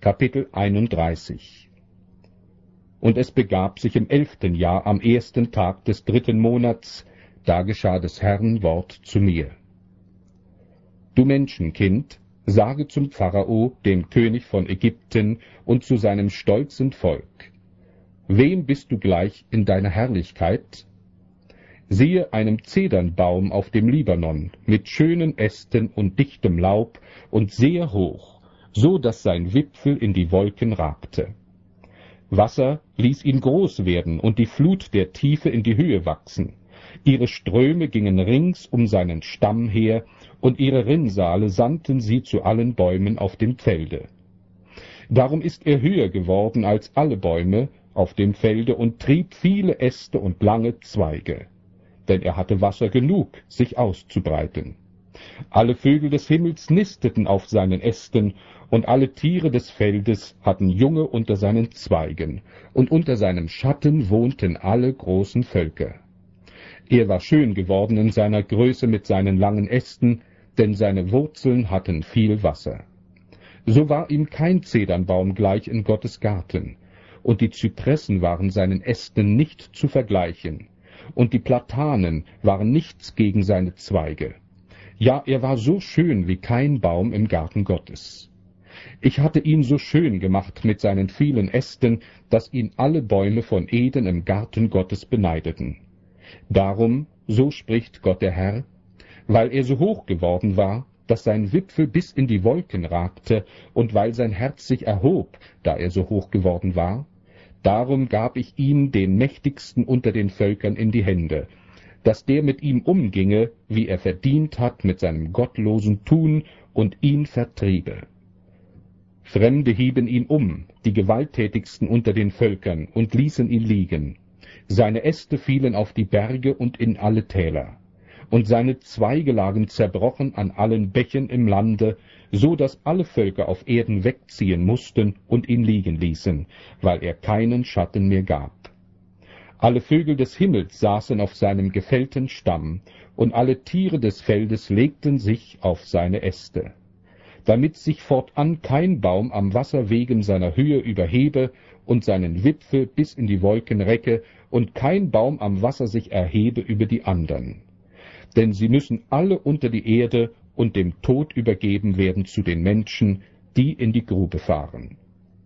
Kapitel 31. Und es begab sich im 11. Jahr, am 1. Tag des 3. Monats, da geschah des Herrn Wort zu mir. Du Menschenkind, sage zum Pharao, dem König von Ägypten, und zu seinem stolzen Volk: Wem bist du gleich in deiner Herrlichkeit? Siehe einem Zedernbaum auf dem Libanon, mit schönen Ästen und dichtem Laub und sehr hoch, so dass sein Wipfel in die Wolken ragte. Wasser ließ ihn groß werden und die Flut der Tiefe in die Höhe wachsen. Ihre Ströme gingen rings um seinen Stamm her, und ihre Rinnsale sandten sie zu allen Bäumen auf dem Felde. Darum ist er höher geworden als alle Bäume auf dem Felde und trieb viele Äste und lange Zweige, denn er hatte Wasser genug, sich auszubreiten. Alle Vögel des Himmels nisteten auf seinen Ästen, und alle Tiere des Feldes hatten Junge unter seinen Zweigen, und unter seinem Schatten wohnten alle großen Völker. Er war schön geworden in seiner Größe mit seinen langen Ästen, denn seine Wurzeln hatten viel Wasser. So war ihm kein Zedernbaum gleich in Gottes Garten, und die Zypressen waren seinen Ästen nicht zu vergleichen, und die Platanen waren nichts gegen seine Zweige. Ja, er war so schön wie kein Baum im Garten Gottes. Ich hatte ihn so schön gemacht mit seinen vielen Ästen, dass ihn alle Bäume von Eden im Garten Gottes beneideten. Darum, so spricht Gott der Herr, weil er so hoch geworden war, dass sein Wipfel bis in die Wolken ragte, und weil sein Herz sich erhob, da er so hoch geworden war, darum gab ich ihm den Mächtigsten unter den Völkern in die Hände, dass der mit ihm umginge, wie er verdient hat mit seinem gottlosen Tun, und ihn vertriebe. Fremde hieben ihn um, die Gewalttätigsten unter den Völkern, und ließen ihn liegen. Seine Äste fielen auf die Berge und in alle Täler, und seine Zweige lagen zerbrochen an allen Bächen im Lande, so dass alle Völker auf Erden wegziehen mussten und ihn liegen ließen, weil er keinen Schatten mehr gab. Alle Vögel des Himmels saßen auf seinem gefällten Stamm, und alle Tiere des Feldes legten sich auf seine Äste, damit sich fortan kein Baum am Wasser wegen seiner Höhe überhebe und seinen Wipfel bis in die Wolken recke, und kein Baum am Wasser sich erhebe über die andern. Denn sie müssen alle unter die Erde und dem Tod übergeben werden zu den Menschen, die in die Grube fahren.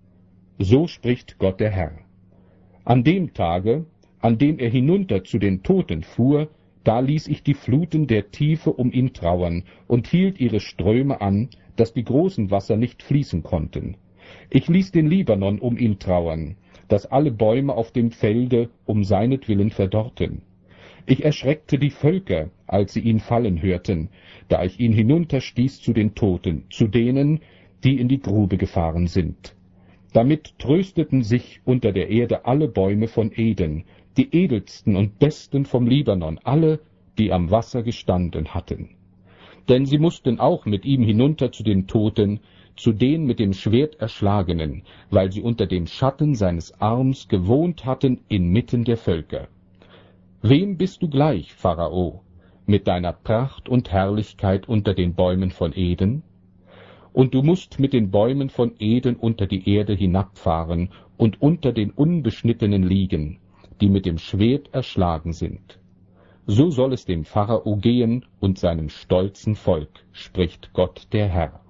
So spricht Gott der Herr. An dem Tage, an dem er hinunter zu den Toten fuhr, da ließ ich die Fluten der Tiefe um ihn trauern und hielt ihre Ströme an, dass die großen Wasser nicht fließen konnten. Ich ließ den Libanon um ihn trauern, dass alle Bäume auf dem Felde um seinetwillen verdorrten. Ich erschreckte die Völker, als sie ihn fallen hörten, da ich ihn hinunterstieß zu den Toten, zu denen, die in die Grube gefahren sind. Damit trösteten sich unter der Erde alle Bäume von Eden, die edelsten und besten vom Libanon, alle, die am Wasser gestanden hatten. Denn sie mussten auch mit ihm hinunter zu den Toten, zu den mit dem Schwert Erschlagenen, weil sie unter dem Schatten seines Arms gewohnt hatten inmitten der Völker. Wem bist du gleich, Pharao, mit deiner Pracht und Herrlichkeit unter den Bäumen von Eden? Und du musst mit den Bäumen von Eden unter die Erde hinabfahren und unter den Unbeschnittenen liegen, die mit dem Schwert erschlagen sind. So soll es dem Pharao gehen und seinem stolzen Volk, spricht Gott der Herr.